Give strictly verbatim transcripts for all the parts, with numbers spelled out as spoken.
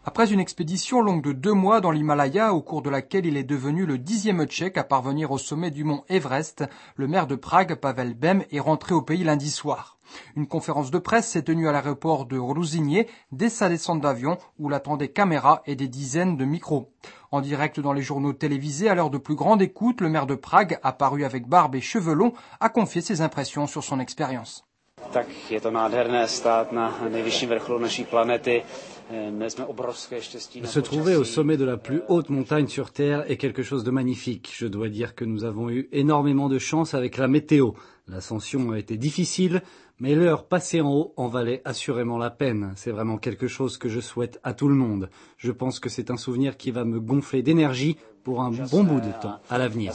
Après une expédition longue de deux mois dans l'Himalaya, au cours de laquelle il est devenu le dixième Tchèque à parvenir au sommet du mont Everest, le maire de Prague, Pavel Bem, est rentré au pays lundi soir. Une conférence de presse s'est tenue à l'aéroport de Ruzyně dès sa descente d'avion, où l'attendaient caméras et des dizaines de micros. En direct dans les journaux télévisés, à l'heure de plus grande écoute, le maire de Prague, apparu avec barbe et cheveux longs, a confié ses impressions sur son expérience. Tak je to nádherné stát na nejvyšším vrcholu naší planety. Se trouver au sommet de la plus haute montagne sur Terre est quelque chose de magnifique. Je dois dire que nous avons eu énormément de chance avec la météo. L'ascension a été difficile, mais l'heure passée en haut en valait assurément la peine. C'est vraiment quelque chose que je souhaite à tout le monde. Je pense que c'est un souvenir qui va me gonfler d'énergie pour un bon bout de temps à l'avenir.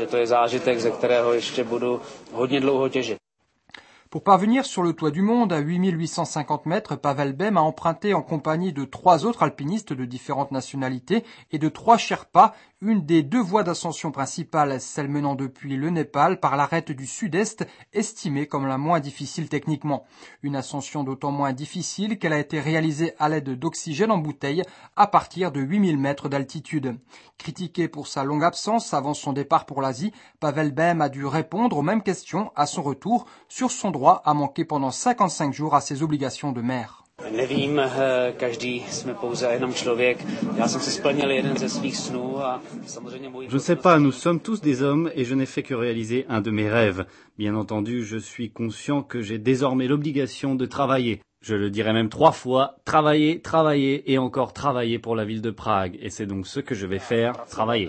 Pour parvenir sur le toit du monde, à huit mille huit cent cinquante mètres, Pavel Bem a emprunté en compagnie de trois autres alpinistes de différentes nationalités et de trois Sherpas, une des deux voies d'ascension principales, celle menant depuis le Népal par l'arête du sud-est, estimée comme la moins difficile techniquement. Une ascension d'autant moins difficile qu'elle a été réalisée à l'aide d'oxygène en bouteille à partir de huit mille mètres d'altitude. Critiqué pour sa longue absence avant son départ pour l'Asie, Pavel Bem a dû répondre aux mêmes questions à son retour sur son droit à manquer pendant cinquante-cinq jours à ses obligations de maire. Nevím, každý jsme pouze jenom člověk. Já jsem si splnil jeden ze svých snů a samozřejmě můj... Je ne sais pas, nous sommes tous des hommes et je n'ai fait que réaliser un de mes rêves. Bien entendu, je suis conscient que j'ai désormais l'obligation de travailler. Je le dirai même trois fois, travailler, travailler et encore travailler pour la ville de Prague. Et c'est donc ce que je vais faire, travailler.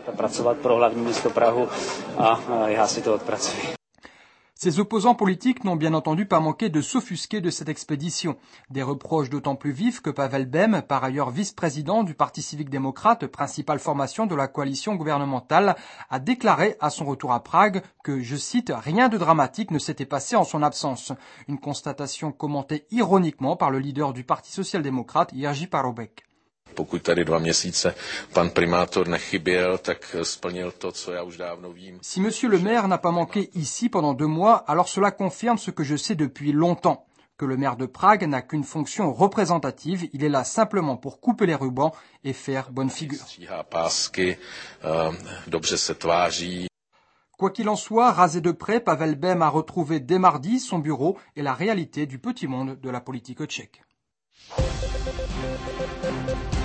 Ses opposants politiques n'ont bien entendu pas manqué de s'offusquer de cette expédition. Des reproches d'autant plus vifs que Pavel Bem, par ailleurs vice-président du Parti civique démocrate, principale formation de la coalition gouvernementale, a déclaré à son retour à Prague que, je cite, « rien de dramatique ne s'était passé en son absence ». Une constatation commentée ironiquement par le leader du Parti social-démocrate, Jerzy Paroubek. Pokud tady dva měsíce pan primátor nechyběl, tak splnil to, co já už dávno vím. Si monsieur le maire n'a pas manqué ici pendant deux mois, alors cela confirme ce que je sais depuis longtemps, que le maire de Prague n'a qu'une fonction représentative, il est là simplement pour couper les rubans et faire bonne figure. Quoi qu'il en soit, rasé de près, Pavel Bem a retrouvé dès mardi son bureau et la réalité du petit monde de la politique tchèque.